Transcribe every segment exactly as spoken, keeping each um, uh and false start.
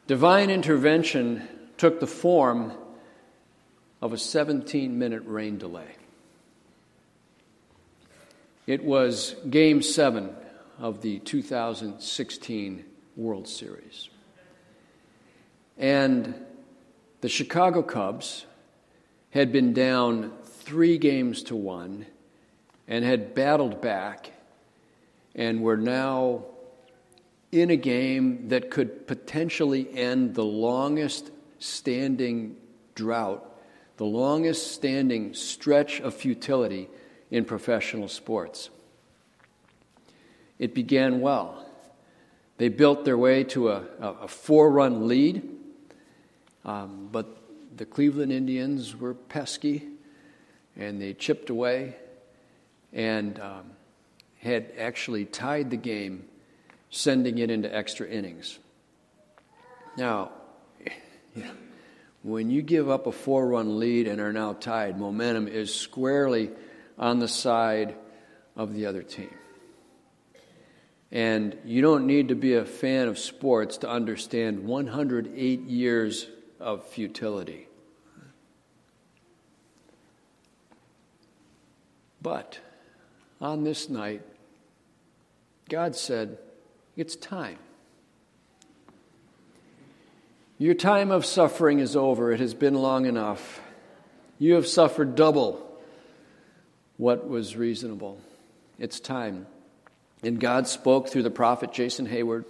Divine intervention took the form of a seventeen-minute rain delay. It was Game seven of the two thousand sixteen World Series. And the Chicago Cubs had been down three games to one and had battled back and were now in a game that could potentially end the longest standing drought, the longest standing stretch of futility in professional sports. It began well. They built their way to a, a, a four-run lead, um, but the Cleveland Indians were pesky, and they chipped away and um, had actually tied the game, sending it into extra innings. Now, yeah, when you give up a four-run lead and are now tied, momentum is squarely on the side of the other team. And you don't need to be a fan of sports to understand one hundred eight years of futility. But on this night, God said, it's time. Your time of suffering is over. It has been long enough. You have suffered double what was reasonable. It's time. And God spoke through the prophet Jason Hayward.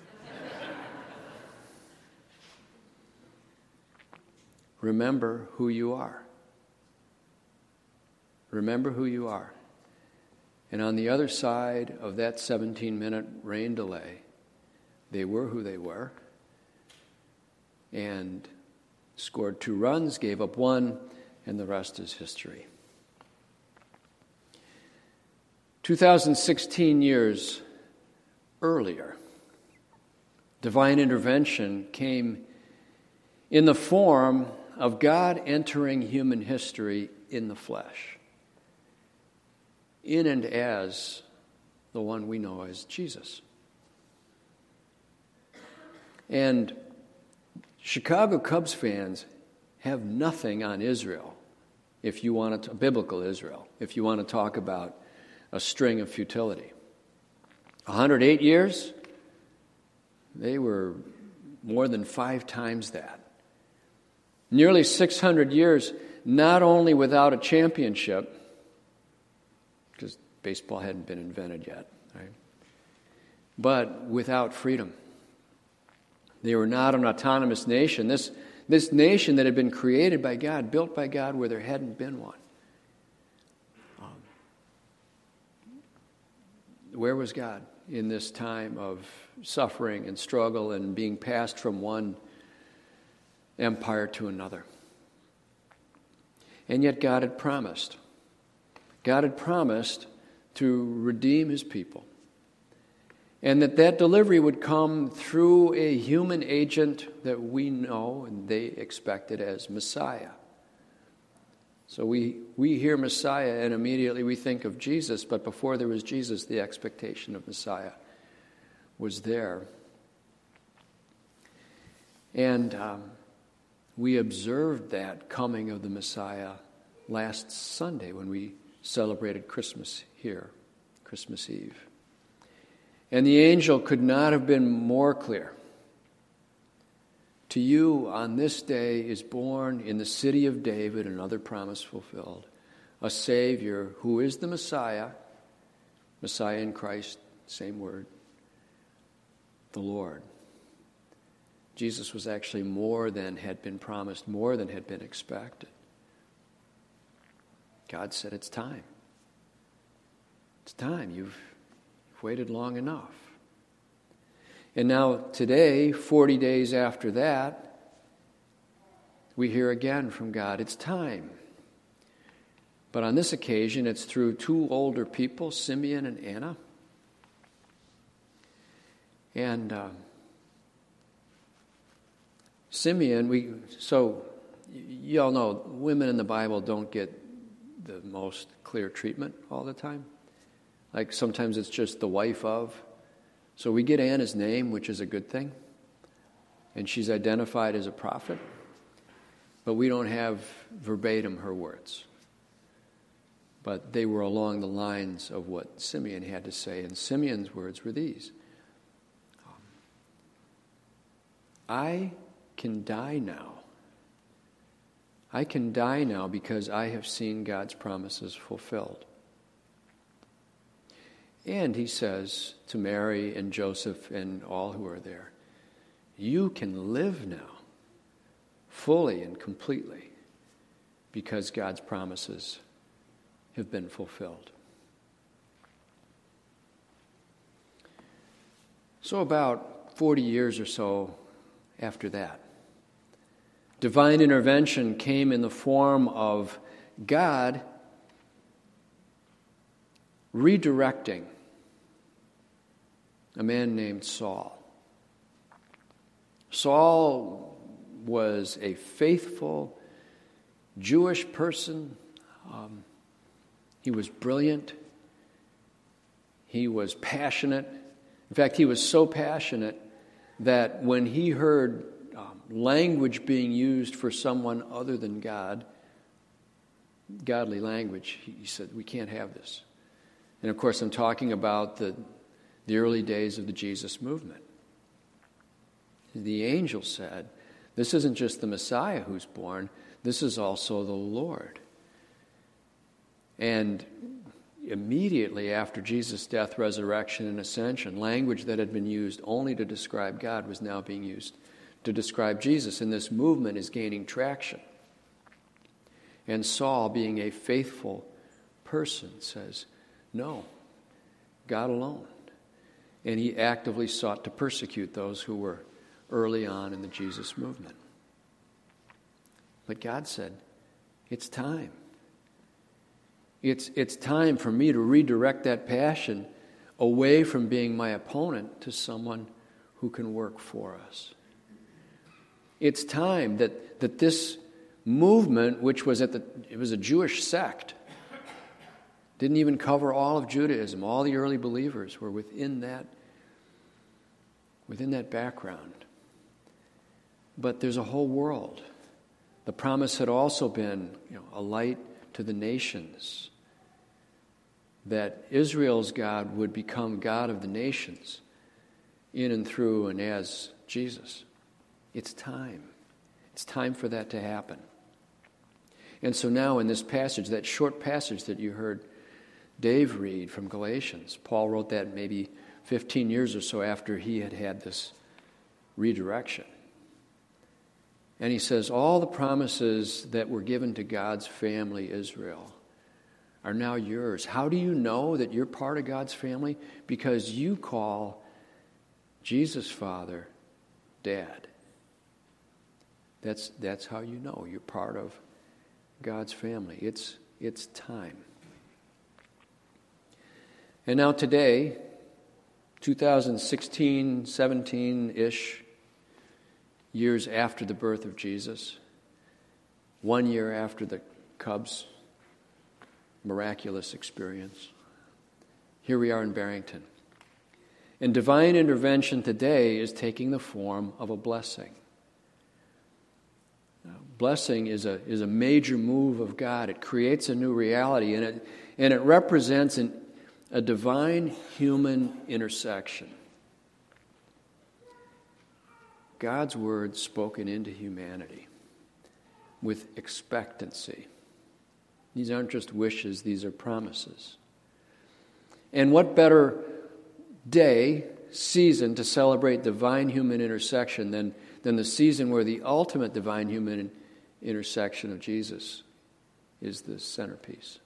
Remember who you are. Remember who you are. And on the other side of that seventeen-minute rain delay, they were who they were and scored two runs, gave up one, and the rest is history. two thousand sixteen years earlier, divine intervention came in the form of God entering human history in the flesh, in and as the one we know as Jesus. And Chicago Cubs fans have nothing on Israel, if you want to, biblical Israel, if you want to talk about a string of futility. one hundred eight years, they were more than five times that. Nearly six hundred years, not only without a championship, because baseball hadn't been invented yet, right? But without freedom. They were not an autonomous nation. This, this nation that had been created by God, built by God where there hadn't been one. Um, where was God in this time of suffering and struggle and being passed from one empire to another? And yet God had promised. God had promised to redeem his people. And that that delivery would come through a human agent that we know and they expected as Messiah. So we, we hear Messiah and immediately we think of Jesus, but before there was Jesus, the expectation of Messiah was there. And um, we observed that coming of the Messiah last Sunday when we celebrated Christmas here, Christmas Eve. And the angel could not have been more clear. To you on this day is born in the city of David, another promise fulfilled, a Savior who is the Messiah, Messiah in Christ, same word, the Lord. Jesus was actually more than had been promised, more than had been expected. God said, it's time. It's time. You've waited long enough. And now today, forty days after that, we hear again from God, it's time. But on this occasion, it's through two older people, Simeon and Anna. And uh, Simeon, we so you all know women in the Bible don't get the most clear treatment all the time. Like sometimes it's just the wife of. So we get Anna's name, which is a good thing. and she's identified as a prophet, but we don't have verbatim her words. But they were along the lines of what Simeon had to say, and Simeon's words were these: I can die now. I can die now because I have seen God's promises fulfilled. And he says to Mary and Joseph and all who are there, you can live now fully and completely because God's promises have been fulfilled. So about forty years or so after that, divine intervention came in the form of God redirecting a man named Saul. Saul was a faithful Jewish person. Um, he was brilliant. He was passionate. In fact, he was so passionate that when he heard um, language being used for someone other than God, godly language, he, he said, we can't have this. And of course, I'm talking about the, the early days of the Jesus movement. The angel said, this isn't just the Messiah who's born, this is also the Lord. And immediately after Jesus' death, resurrection, and ascension, language that had been used only to describe God was now being used to describe Jesus. And this movement is gaining traction. And Saul, being a faithful person, says, no, God alone. And he actively sought to persecute those who were early on in the Jesus movement. But God said, it's time. It's, it's time for me to redirect that passion away from being my opponent to someone who can work for us. It's time that, that this movement, which was at the, it was a Jewish sect, didn't even cover all of Judaism. All the early believers were within that, within that background. But there's a whole world. The promise had also been, you know, a light to the nations, that Israel's God would become God of the nations in and through and as Jesus. It's time. It's time for that to happen. And so now in this passage, that short passage that you heard Dave read from Galatians, Paul wrote that maybe fifteen years or so after he had had this redirection. And he says, all the promises that were given to God's family, Israel, are now yours. How do you know that you're part of God's family? Because you call Jesus' Father Dad. That's, that's how you know you're part of God's family. It's, it's time. And now today, two thousand sixteen, seventeen-ish, years after the birth of Jesus, one year after the Cubs' miraculous experience, here we are in Barrington. And divine intervention today is taking the form of a blessing. Now, blessing is a is a major move of God. It creates a new reality, and it and it represents an, a divine human intersection. God's word spoken into humanity with expectancy. These aren't just wishes, these are promises. And what better day, season to celebrate divine human intersection than, than the season where the ultimate divine human intersection of Jesus is the centerpiece.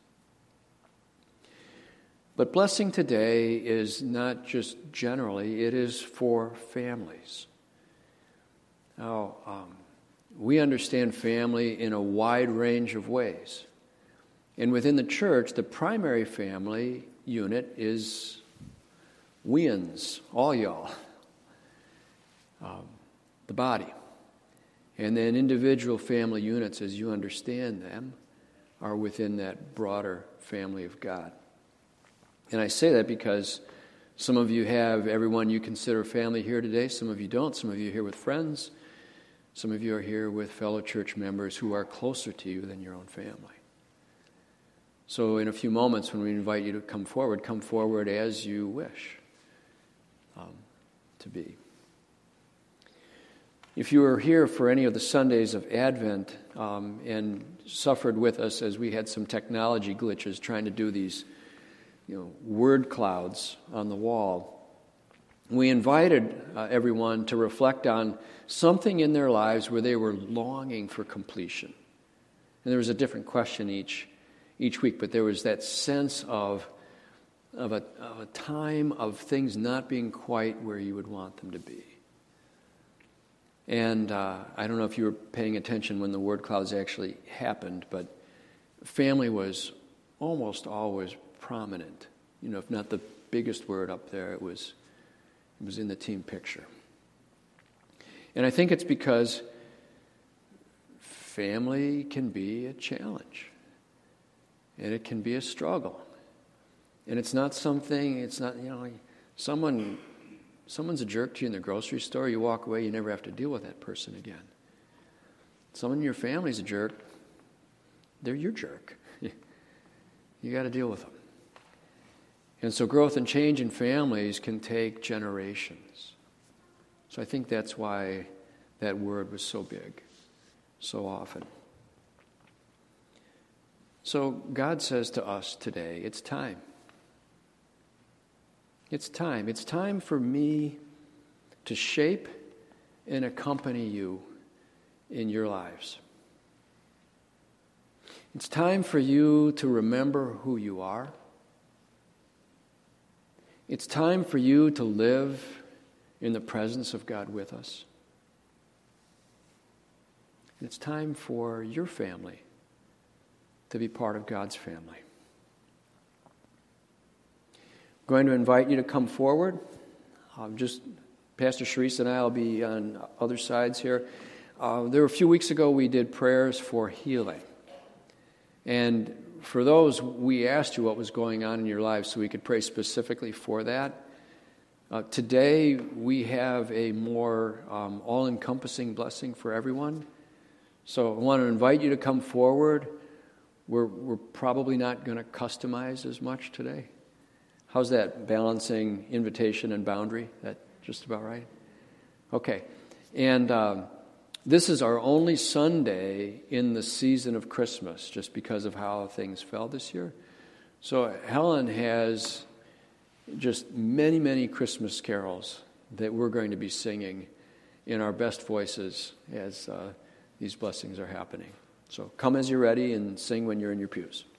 But blessing today is not just generally, it is for families. Now, um, we understand family in a wide range of ways. And within the church, the primary family unit is weans, all y'all, um, the body. And then individual family units, as you understand them, are within that broader family of God. And I say that because Some of you have everyone you consider family here today. Some of you don't. Some of you are here with friends. Some of you are here with fellow church members who are closer to you than your own family. So in a few moments when we invite you to come forward, come forward as you wish um, to be. If you were here for any of the Sundays of Advent um, and suffered with us as we had some technology glitches trying to do these, you know, word clouds on the wall, we invited uh, everyone to reflect on something in their lives where they were longing for completion. And there was a different question each each week, but there was that sense of of a, of a time of things not being quite where you would want them to be. And uh, I don't know if you were paying attention when the word clouds actually happened, but family was almost always prominent. You know, if not the biggest word up there, it was it was in the team picture. And I think it's because family can be a challenge. And it can be a struggle. And it's not something, it's not, you know, someone, someone's a jerk to you in the grocery store, you walk away, you never have to deal with that person again. Someone in your family's a jerk, they're your jerk. You got to deal with them. And so growth and change in families can take generations. So I think that's why that word was so big, so often. So God says to us today, it's time. It's time. It's time for me to shape and accompany you in your lives. It's time for you to remember who you are. It's time for you to live in the presence of God with us. It's time for your family to be part of God's family. I'm going to invite you to come forward. Um, just Pastor Sharice and I will be on other sides here. Uh, there were a few weeks ago we did prayers for healing. And for those, we asked you what was going on in your lives so we could pray specifically for that. Uh, today we have a more um, all-encompassing blessing for everyone. So I want to invite you to come forward. We're, we're probably not going to customize as much today. How's that, balancing invitation and boundary? That just about right? Okay. And um, this is our only Sunday in the season of Christmas, just because of how things fell this year. So Helen has just many, many Christmas carols that we're going to be singing in our best voices as uh, these blessings are happening. So come as you're ready and sing when you're in your pews.